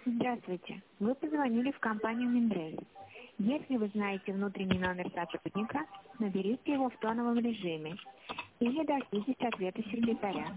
Здравствуйте. Вы позвонили в компанию Миндрейс. Если вы знаете внутренний номер сотрудника, наберите его в тоновом режиме или дождитесь ответа секретаря.